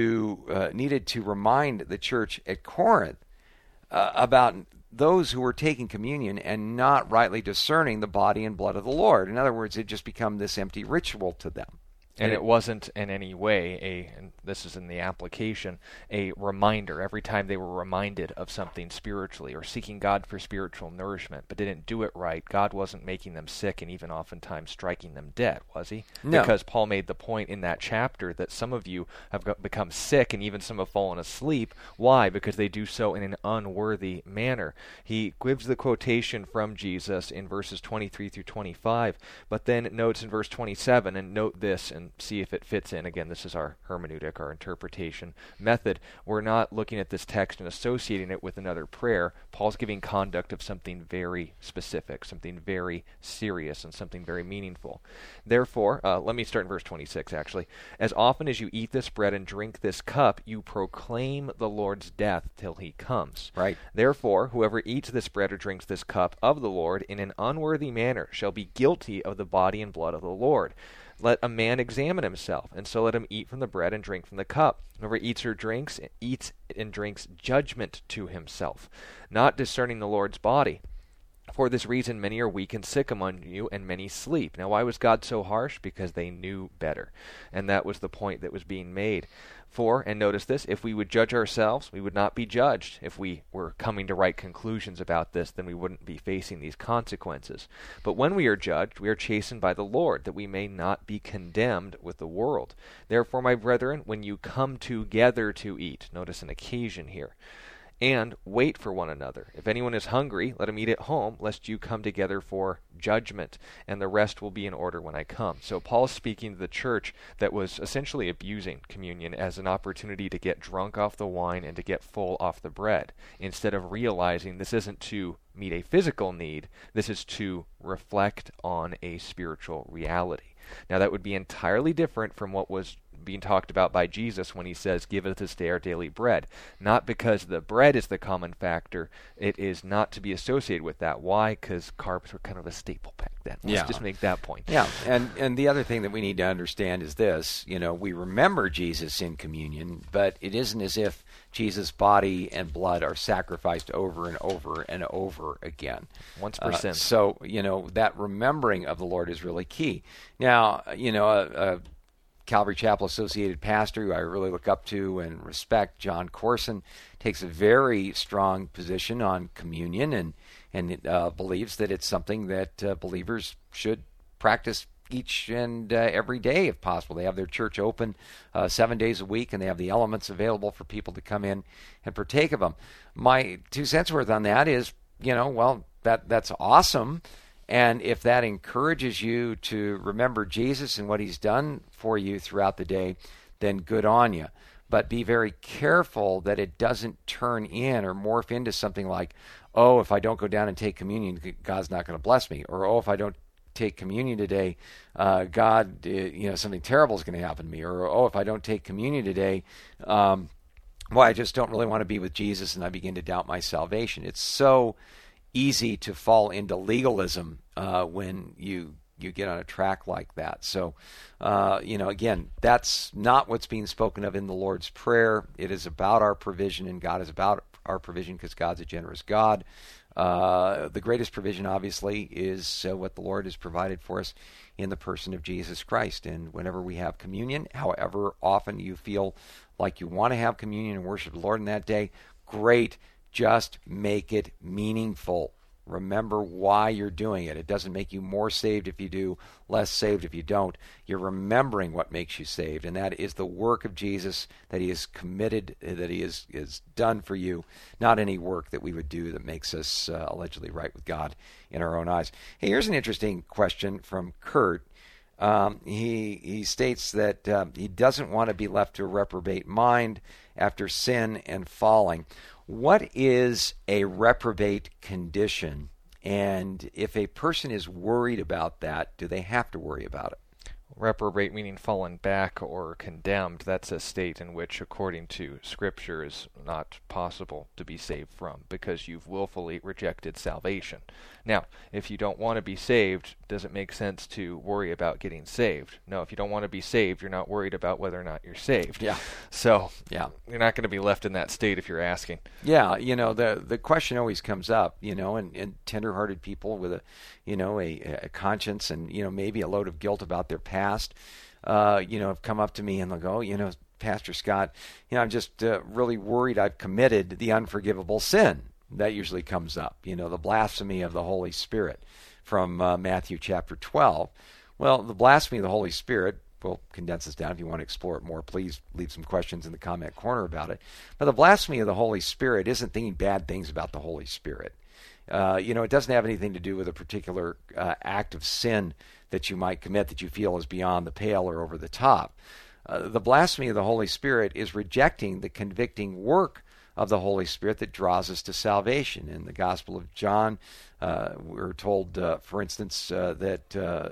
[SPEAKER 2] to remind the church at Corinth about those who were taking communion and not rightly discerning the body and blood of the Lord. In other words, it just become this empty ritual to them.
[SPEAKER 3] And it wasn't in any way and this is in the application, a reminder every time they were reminded of something spiritually or seeking God for spiritual nourishment, but didn't do it right. God wasn't making them sick and even oftentimes striking them dead, was he?
[SPEAKER 2] No.
[SPEAKER 3] Because Paul made the point in that chapter that some of you have become sick and even some have fallen asleep. Why? Because they do so in an unworthy manner. He gives the quotation from Jesus in verses 23 through 25, but then notes in verse 27, and note this and see if it fits in. Again, this is our hermeneutic, our interpretation method. We're not looking at this text and associating it with another prayer. Paul's giving conduct of something very specific, something very serious, and something very meaningful. Therefore, let me start in verse 26, actually. As often as you eat this bread and drink this cup, you proclaim the Lord's death till he comes.
[SPEAKER 2] Right.
[SPEAKER 3] Therefore, whoever eats this bread or drinks this cup of the Lord in an unworthy manner shall be guilty of the body and blood of the Lord. Let a man examine himself, and so let him eat from the bread and drink from the cup. Whoever eats and drinks judgment to himself, not discerning the Lord's body. For this reason, many are weak and sick among you, and many sleep. Now, why was God so harsh? Because they knew better. And that was the point that was being made. For, and notice this, if we would judge ourselves, we would not be judged. If we were coming to right conclusions about this, then we wouldn't be facing these consequences. But when we are judged, we are chastened by the Lord, that we may not be condemned with the world. Therefore, my brethren, when you come together to eat, notice an occasion here, and wait for one another. If anyone is hungry, let him eat at home, lest you come together for judgment, and the rest will be in order when I come. So Paul's speaking to the church that was essentially abusing communion as an opportunity to get drunk off the wine and to get full off the bread, instead of realizing this isn't to meet a physical need, this is to reflect on a spiritual reality. Now that would be entirely different from what was being talked about by Jesus when he says, give us this day our daily bread. Not because the bread is the common factor. It is not to be associated with that. Why? Because carbs were kind of a staple back then. Let's just make that point.
[SPEAKER 2] Yeah, and the other thing that we need to understand is this. We remember Jesus in communion, but it isn't as if Jesus' body and blood are sacrificed over and over and over again.
[SPEAKER 3] Once per sin.
[SPEAKER 2] So, that remembering of the Lord is really key. Now, a Calvary Chapel associated pastor who I really look up to and respect, John Corson, takes a very strong position on communion and believes that it's something that believers should practice each and every day if possible. They have their church open 7 days a week, and they have the elements available for people to come in and partake of them. My 2 cents worth on that is, that's awesome. And if that encourages you to remember Jesus and what he's done for you throughout the day, then good on you. But be very careful that it doesn't turn in or morph into something like, oh, if I don't go down and take communion, God's not going to bless me. Or, oh, if I don't take communion today, God, something terrible is going to happen to me. Or, oh, if I don't take communion today, I just don't really want to be with Jesus, and I begin to doubt my salvation. It's so easy to fall into legalism when you get on a track like that. So, again, that's not what's being spoken of in the Lord's Prayer. It is about our provision, and God is about our provision because God's a generous God. The greatest provision, obviously, is what the Lord has provided for us in the person of Jesus Christ. And whenever we have communion, however often you feel like you want to have communion and worship the Lord in that day, great. Just make it meaningful. Remember why you're doing it. It doesn't make you more saved if you do, less saved if you don't. You're remembering what makes you saved, and that is the work of Jesus that he has committed, that he has done for you, not any work that we would do that makes us allegedly right with God in our own eyes. Hey, here's an interesting question from Kurt. He states that he doesn't want to be left to a reprobate mind after sin and falling. What is a reprobate condition? And if a person is worried about that, do they have to worry about it?
[SPEAKER 3] Reprobate meaning fallen back or condemned. That's a state in which, according to Scripture, is not possible to be saved from because you've willfully rejected salvation. Now, if you don't want to be saved, does it make sense to worry about getting saved? No, if you don't want to be saved, you're not worried about whether or not you're saved.
[SPEAKER 2] Yeah.
[SPEAKER 3] So, you're not going to be left in that state if you're asking.
[SPEAKER 2] Yeah, the question always comes up, and tender-hearted people with a conscience and, maybe a load of guilt about their past, have come up to me and they'll go, Pastor Scott, I'm just really worried I've committed the unforgivable sin. That usually comes up, the blasphemy of the Holy Spirit from Matthew chapter 12. Well, the blasphemy of the Holy Spirit, we'll condense this down. If you want to explore it more, please leave some questions in the comment corner about it. But the blasphemy of the Holy Spirit isn't thinking bad things about the Holy Spirit. It doesn't have anything to do with a particular act of sin that you might commit that you feel is beyond the pale or over the top. The blasphemy of the Holy Spirit is rejecting the convicting work of the Holy Spirit that draws us to salvation. In the Gospel of John, we're told, for instance, that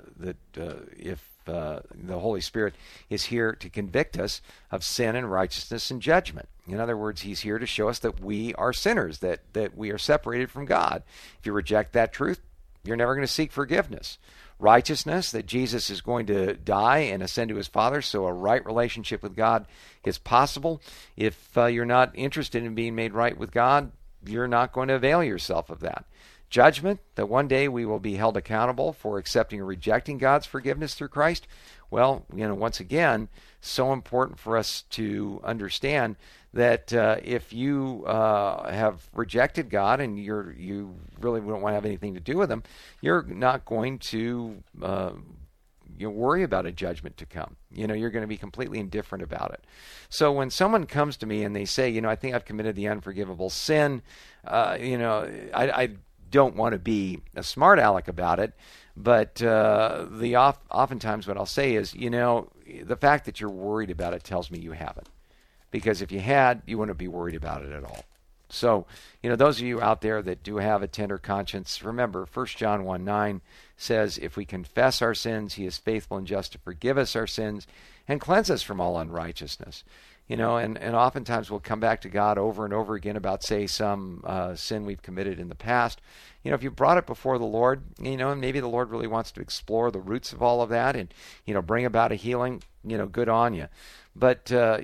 [SPEAKER 2] if the Holy Spirit is here to convict us of sin and righteousness and judgment. In other words, he's here to show us that we are sinners, that we are separated from God. If you reject that truth, you're never going to seek forgiveness. Righteousness, that Jesus is going to die and ascend to his Father, so a right relationship with God is possible. If you're not interested in being made right with God, you're not going to avail yourself of that. judgment, that one day we will be held accountable for accepting or rejecting God's forgiveness through Christ. Well, once again, so important for us to understand that if you have rejected God and you really don't want to have anything to do with Him, you're not going to worry about a judgment to come. You're going to be completely indifferent about it. So when someone comes to me and they say, I think I've committed the unforgivable sin, I don't want to be a smart aleck about it, but oftentimes what I'll say is, the fact that you're worried about it tells me you haven't. Because if you had, you wouldn't be worried about it at all. So, those of you out there that do have a tender conscience, remember 1 John 1:9 says, if we confess our sins, He is faithful and just to forgive us our sins and cleanse us from all unrighteousness. And oftentimes we'll come back to God over and over again about, say, some sin we've committed in the past. If you brought it before the Lord, and maybe the Lord really wants to explore the roots of all of that and, bring about a healing, good on you. But,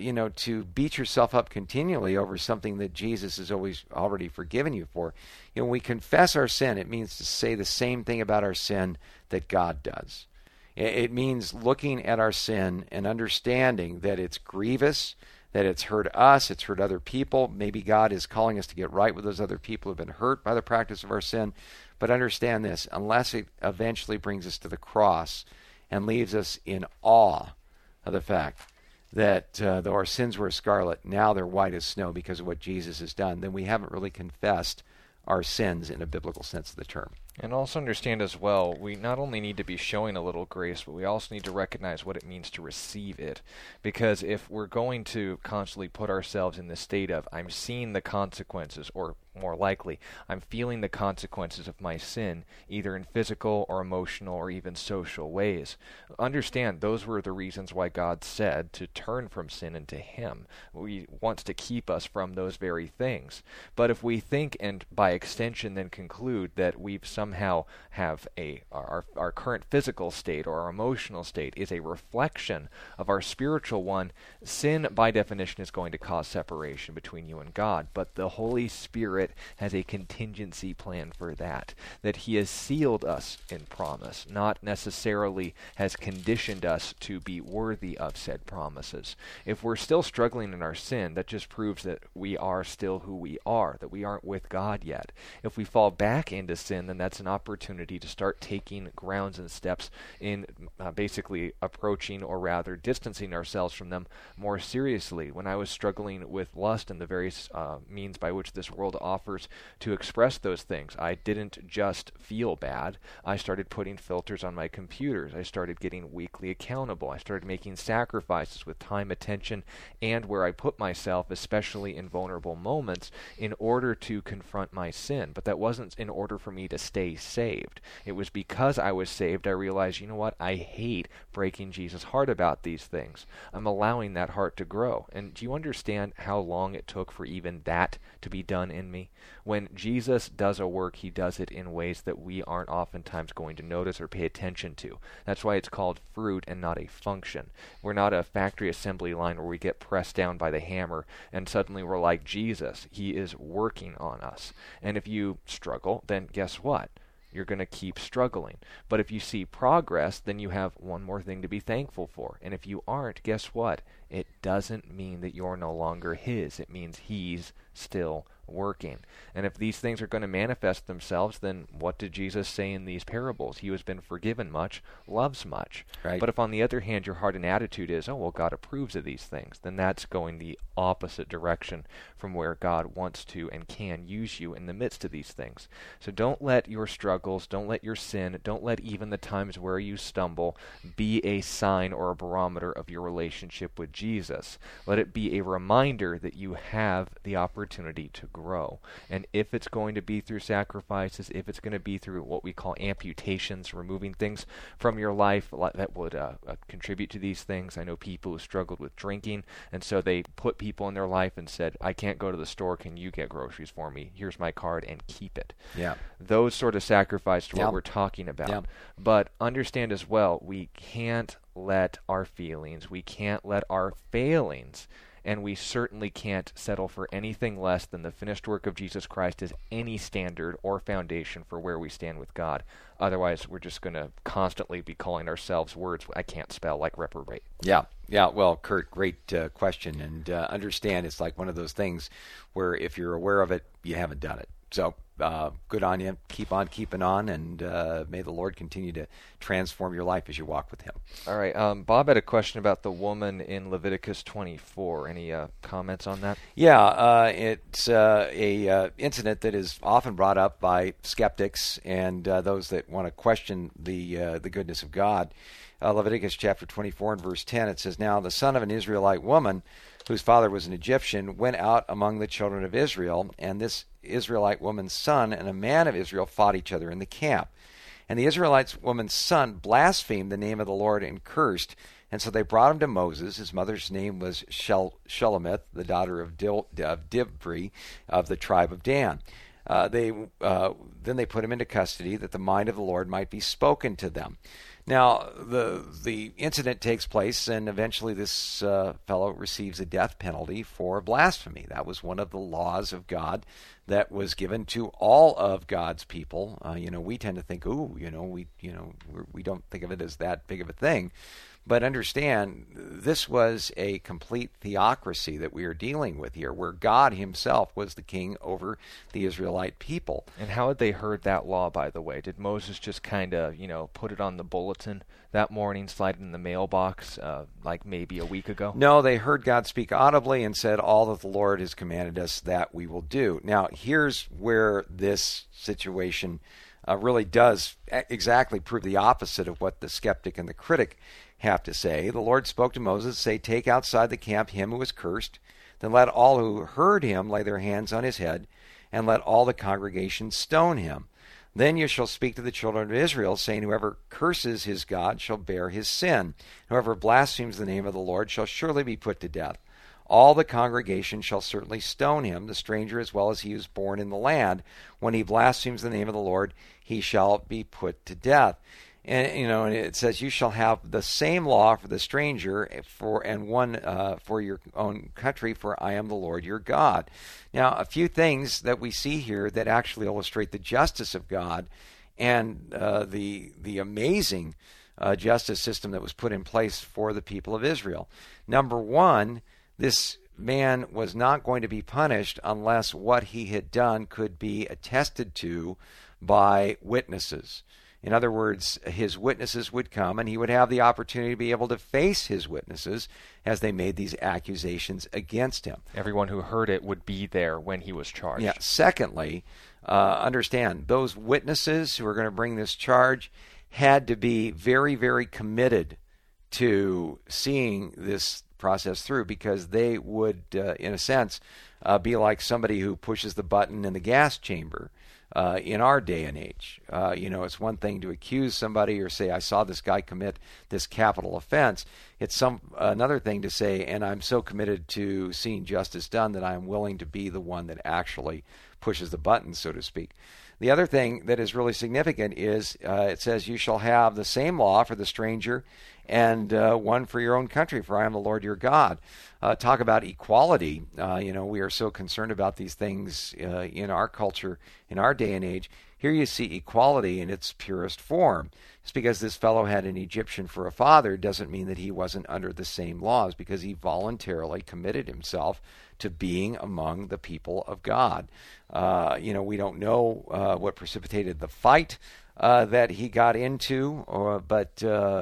[SPEAKER 2] to beat yourself up continually over something that Jesus has already forgiven you for, when we confess our sin, it means to say the same thing about our sin that God does. It means looking at our sin and understanding that it's grievous, that it's hurt us, it's hurt other people. Maybe God is calling us to get right with those other people who have been hurt by the practice of our sin. But understand this, unless it eventually brings us to the cross and leaves us in awe of the fact that though our sins were scarlet, now they're white as snow because of what Jesus has done, then we haven't really confessed our sins in a biblical sense of the term.
[SPEAKER 3] And also understand as well, we not only need to be showing a little grace, but we also need to recognize what it means to receive it. Because if we're going to constantly put ourselves in the state of, I'm seeing the consequences, or more likely, I'm feeling the consequences of my sin, either in physical or emotional or even social ways. Understand, those were the reasons why God said to turn from sin and to Him. He wants to keep us from those very things. But if we think, and by extension then conclude, that we've somehow have our current physical state or our emotional state is a reflection of our spiritual one, sin by definition is going to cause separation between you and God. But the Holy Spirit has a contingency plan for that He has sealed us in promise, not necessarily has conditioned us to be worthy of said promises. If we're still struggling in our sin, that just proves that we are still who we are, that we aren't with God yet. If we fall back into sin, then that's an opportunity to start taking grounds and steps in basically approaching, or rather distancing ourselves from them more seriously. When I was struggling with lust and the various means by which this world offers to express those things, I didn't just feel bad. I started putting filters on my computers. I started getting weekly accountable. I started making sacrifices with time, attention, and where I put myself, especially in vulnerable moments, in order to confront my sin. But that wasn't in order for me to stay saved. It was because I was saved, I realized, you know what, I hate breaking Jesus' heart about these things. I'm allowing that heart to grow. And do you understand how long it took for even that to be done in me? When Jesus does a work, He does it in ways that we aren't oftentimes going to notice or pay attention to. That's why it's called fruit and not a function. We're not a factory assembly line where we get pressed down by the hammer and suddenly we're like Jesus. He is working on us. And if you struggle, then guess what? You're going to keep struggling. But if you see progress, then you have one more thing to be thankful for. And if you aren't, guess what? It doesn't mean that you're no longer His. It means He's still working. And if these things are going to manifest themselves, then what did Jesus say in these parables? He who has been forgiven much loves much.
[SPEAKER 2] Right.
[SPEAKER 3] But if on the other hand your heart and attitude is, oh, well, God approves of these things, then that's going the opposite direction from where God wants to and can use you in the midst of these things. So don't let your struggles, don't let your sin, don't let even the times where you stumble be a sign or a barometer of your relationship with Jesus. Let it be a reminder that you have the opportunity to grow. And if it's going to be through sacrifices, if it's going to be through what we call amputations, removing things from your life that would contribute to these things. I know people who struggled with drinking, and so they put people in their life and said, I can't go to the store, can you get groceries for me? Here's my card, and keep it.
[SPEAKER 2] Yeah.
[SPEAKER 3] Those sort of sacrifices are what we're talking about.
[SPEAKER 2] Yeah.
[SPEAKER 3] But understand as well, we can't let our feelings, we can't let our failings and we certainly can't settle for anything less than the finished work of Jesus Christ as any standard or foundation for where we stand with God. Otherwise, we're just going to constantly be calling ourselves words I can't spell, like reprobate.
[SPEAKER 2] Yeah. Well, Kurt, great question. And understand it's like one of those things where if you're aware of it, you haven't done it. So good on you. Keep on keeping on, and may the Lord continue to transform your life as you walk with Him.
[SPEAKER 3] All right. Bob had a question about the woman in Leviticus 24. Any comments on that?
[SPEAKER 2] Yeah, it's a incident that is often brought up by skeptics and those that want to question the goodness of God. Leviticus chapter 24 and verse 10, it says, "Now the son of an Israelite woman, whose father was an Egyptian, went out among the children of Israel, and this Israelite woman's son and a man of Israel fought each other in the camp. And the Israelite woman's son blasphemed the name of the Lord and cursed. And so they brought him to Moses. His mother's name was Shelomith, the daughter of Dibri of the tribe of Dan. Then they put him into custody that the mind of the Lord might be spoken to them." Now, the incident takes place, and eventually this fellow receives a death penalty for blasphemy. That was one of the laws of God that was given to all of God's people. We tend to think, we don't think of it as that big of a thing. But understand, this was a complete theocracy that we are dealing with here, where God Himself was the king over the Israelite people.
[SPEAKER 3] And how had they heard that law, by the way? Did Moses just kind of, put it on the bulletin that morning, slide it in the mailbox, like maybe a week ago?
[SPEAKER 2] No, they heard God speak audibly and said, "All that the Lord has commanded us, that we will do." Now, here's where this situation really does exactly prove the opposite of what the skeptic and the critic have to say. The Lord spoke to Moses, say, "Take outside the camp him who is cursed. Then let all who heard him lay their hands on his head, and let all the congregation stone him. Then you shall speak to the children of Israel, saying, Whoever curses his God shall bear his sin. Whoever blasphemes the name of the Lord shall surely be put to death. All the congregation shall certainly stone him, the stranger as well as he who is born in the land. When he blasphemes the name of the Lord, he shall be put to death." And it says, "You shall have the same law for the stranger and one for your own country, for I am the Lord your God." Now, a few things that we see here that actually illustrate the justice of God and the amazing justice system that was put in place for the people of Israel. Number one, this man was not going to be punished unless what he had done could be attested to by witnesses. In other words, his witnesses would come, and he would have the opportunity to be able to face his witnesses as they made these accusations against him.
[SPEAKER 3] Everyone who heard it would be there when he was charged.
[SPEAKER 2] Yeah. Secondly, understand, those witnesses who are going to bring this charge had to be very, very committed to seeing this process through, because they would, in a sense, be like somebody who pushes the button in the gas chamber. In our day and age, it's one thing to accuse somebody or say, "I saw this guy commit this capital offense." It's another thing to say, "And I'm so committed to seeing justice done that I'm willing to be the one that actually pushes the button," so to speak. The other thing that is really significant is it says, "You shall have the same law for the stranger and one for your own country, for I am the Lord your God." Talk about equality. We are so concerned about these things in our culture, in our day and age. Here you see equality in its purest form. Just because this fellow had an Egyptian for a father doesn't mean that he wasn't under the same laws, because he voluntarily committed himself to being among the people of God. We don't know what precipitated the fight that he got into, but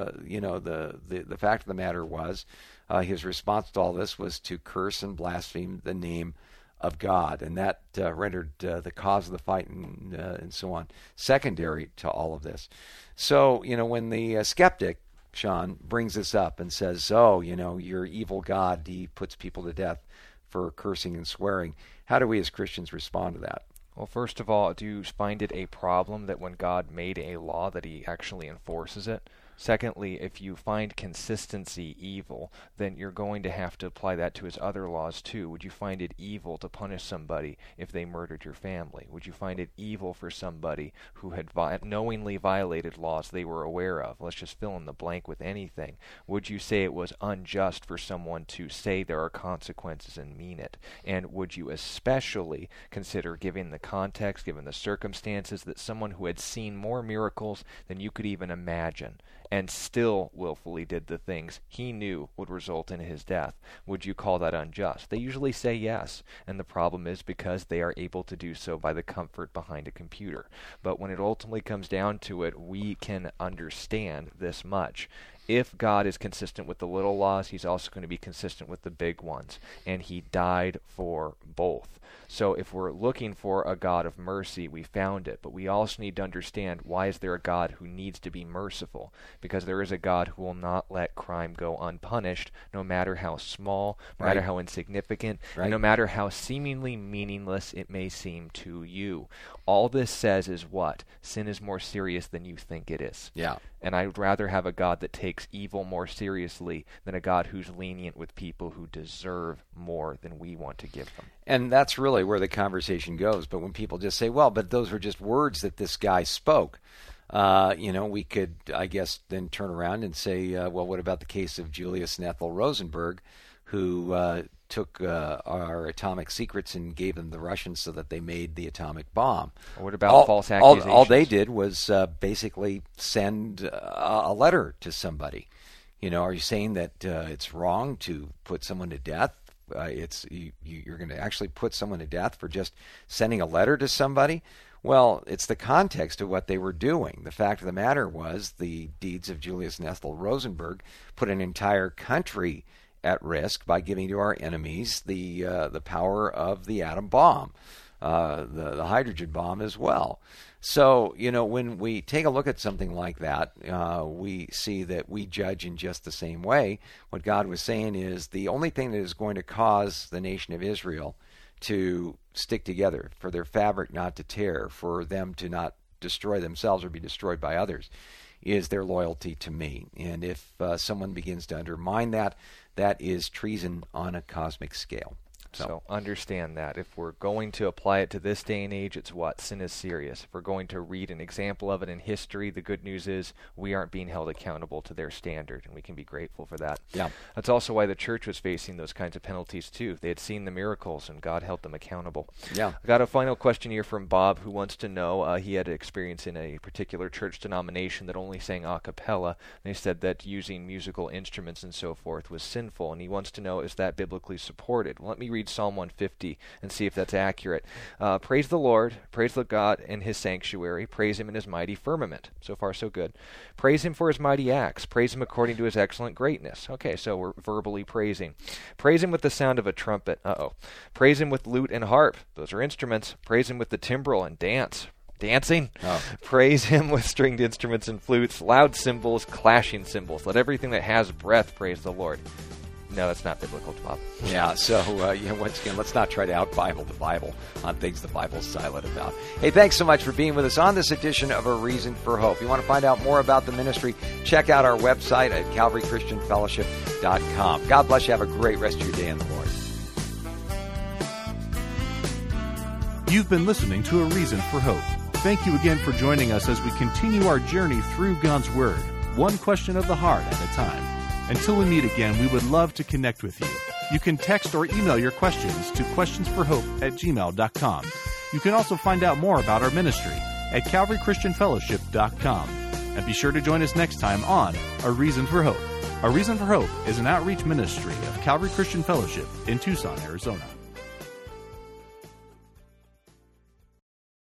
[SPEAKER 2] the fact of the matter was his response to all this was to curse and blaspheme the name of God, and that rendered the cause of the fight and so on secondary to all of this. So, when the skeptic, Sean, brings this up and says, your evil God, he puts people to death for cursing and swearing, how do we as Christians respond to that?
[SPEAKER 3] Well, first of all, do you find it a problem that when God made a law that he actually enforces it? Secondly, if you find consistency evil, then you're going to have to apply that to his other laws too. Would you find it evil to punish somebody if they murdered your family? Would you find it evil for somebody who had knowingly violated laws they were aware of? Let's just fill in the blank with anything. Would you say it was unjust for someone to say there are consequences and mean it? And would you especially consider, given the context, given the circumstances, that someone who had seen more miracles than you could even imagine and still willfully did the things he knew would result in his death, would you call that unjust? They usually say yes, and the problem is because they are able to do so by the comfort behind a computer. But when it ultimately comes down to it, we can understand this much. If God is consistent with the little laws, he's also going to be consistent with the big ones, and he died for both. So if we're looking for a God of mercy, we found it, but we also need to understand, why is there a God who needs to be merciful? Because there is a God who will not let crime go unpunished, no matter how small, no matter how insignificant, and no matter how seemingly meaningless it may seem to you. All this says is what? Sin is more serious than you think it is.
[SPEAKER 2] Yeah.
[SPEAKER 3] And I'd rather have a God that takes evil more seriously than a God who's lenient with people who deserve more than we want to give them.
[SPEAKER 2] And that's really where the conversation goes. But when people just say, well, but those were just words that this guy spoke, we could, I guess, then turn around and say, well, what about the case of Julius and Ethel Rosenberg, who took our atomic secrets and gave them the Russians so that they made the atomic bomb?
[SPEAKER 3] Or what about false accusations?
[SPEAKER 2] All they did was basically send a letter to somebody. Are you saying that it's wrong to put someone to death? You're going to actually put someone to death for just sending a letter to somebody? Well, it's the context of what they were doing. The fact of the matter was the deeds of Julius and Ethel Rosenberg put an entire country at risk by giving to our enemies the power of the atom bomb, the hydrogen bomb as well. So, when we take a look at something like that, we see that we judge in just the same way. What God was saying is the only thing that is going to cause the nation of Israel to stick together, for their fabric not to tear, for them to not destroy themselves or be destroyed by others, is their loyalty to me. And if someone begins to undermine that, that is treason on a cosmic scale.
[SPEAKER 3] So understand that. If we're going to apply it to this day and age, it's what? Sin is serious. If we're going to read an example of it in history, the good news is we aren't being held accountable to their standard, and we can be grateful for that.
[SPEAKER 2] Yeah.
[SPEAKER 3] That's also why the church was facing those kinds of penalties too. They had seen the miracles, and God held them accountable.
[SPEAKER 2] Yeah.
[SPEAKER 3] I got a final question here from Bob, who wants to know, he had experience in a particular church denomination that only sang a cappella, and he said that using musical instruments and so forth was sinful, and he wants to know, is that biblically supported? Well, let me read Psalm 150 and see if that's accurate. Praise the Lord, praise the God in his sanctuary, praise him in his mighty firmament. So far, so good. Praise him for his mighty acts, praise him according to his excellent greatness. Okay, so we're verbally praising. Praise him with the sound of a trumpet. Praise him with lute and harp. Those are instruments. Praise him with the timbrel and dance. Dancing. Praise him with stringed instruments and flutes, loud cymbals, clashing cymbals. Let everything that has breath praise the Lord. No, that's not biblical, Bob.
[SPEAKER 2] Yeah, so once again, let's not try to out-Bible the Bible on things the Bible's silent about. Hey, thanks so much for being with us on this edition of A Reason for Hope. If you want to find out more about the ministry, check out our website at CalvaryChristianFellowship.com. God bless you. Have a great rest of your day in the Lord.
[SPEAKER 1] You've been listening to A Reason for Hope. Thank you again for joining us as we continue our journey through God's Word, one question of the heart at a time. Until we meet again, we would love to connect with you. You can text or email your questions to questionsforhope@gmail.com. You can also find out more about our ministry at CalvaryChristianFellowship.com. And be sure to join us next time on A Reason for Hope. A Reason for Hope is an outreach ministry of Calvary Christian Fellowship in Tucson, Arizona.